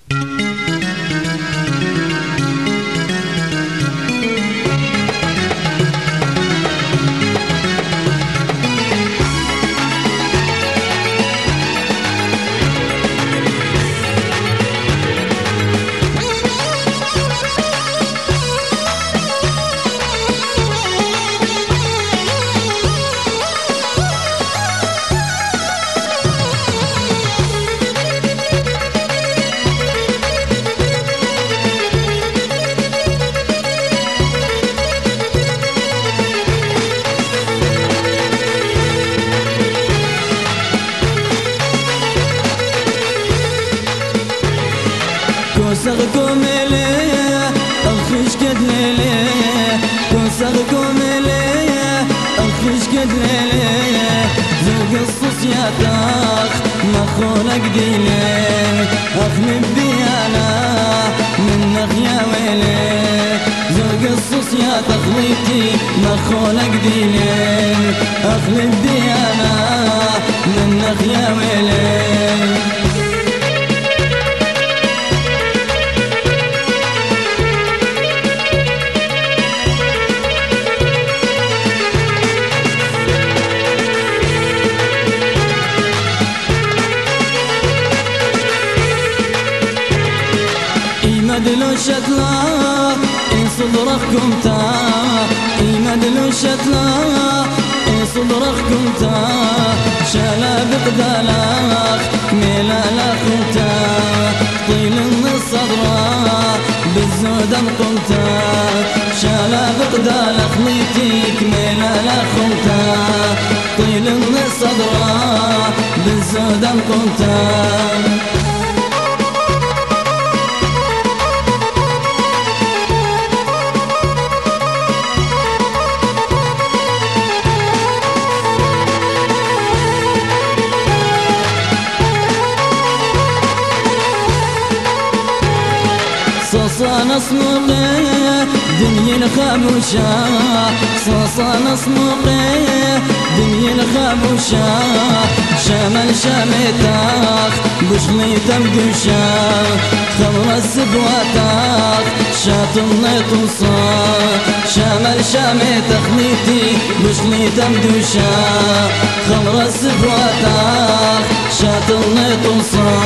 كوسغكم ليه الخش قد ليه كوسغكم ليه الخش قد ليه زوج الصوص يا تاخ ما خولك ديلي اخلب بيانا منك يا ويلي زوج الصوص يا تخليتي ما خولك ديلي اخلب بيانا منك يا ويلي مدلو شتلا إن صدركم تا مدلو شتلا إن صدركم تا شلا بقدالك ميلا لكمتا طيل الصدرة بالزودة مقمتا شلا بقدالك ميتيك ميلا لكمتا طيل الصدرة بالزودة مقمتا صاصا صموقي دنيا خاموشة صاصا صموقي دنيا خاموشة شمال شامتاخ بشلي تمدوشة خمر السبواتاخ شاطن توصا شمال شامتاخ نيتي بشلي تمدوشة خمر السبواتاخ شاطن توصا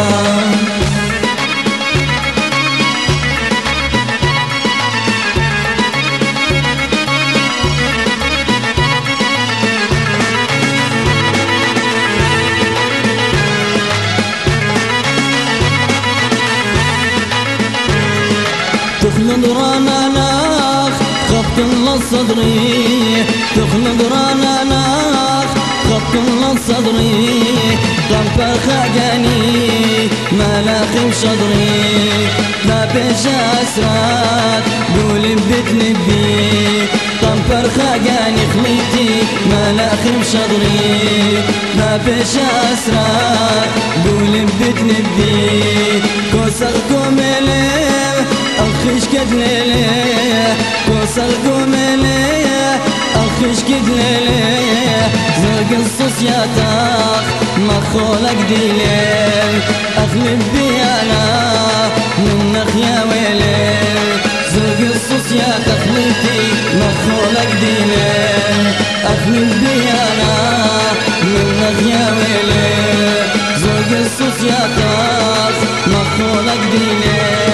تخلد رانا ناخ خبط الله صدري تخلد رانا ناخ خبط الله صدري طنفا خاقاني ما لاخم شضري ما بيش أسرات قول بتنبي طنفا خاقاني خليتي ما لاخم شضري ما بيش أسرات قول بتنبي كوسغكم ليه الخش قد ليه كوسغكم ليه الخش قد ليه زرق الصوص يا تاخ ما خولك ديلي اخلب بيانا منك يا ويلي زرق الصوص يا تخليتي ما خولك ديلي اخلب بيانا منك يا ويلي زرق الصوص يا تاخ ما خولك ديلي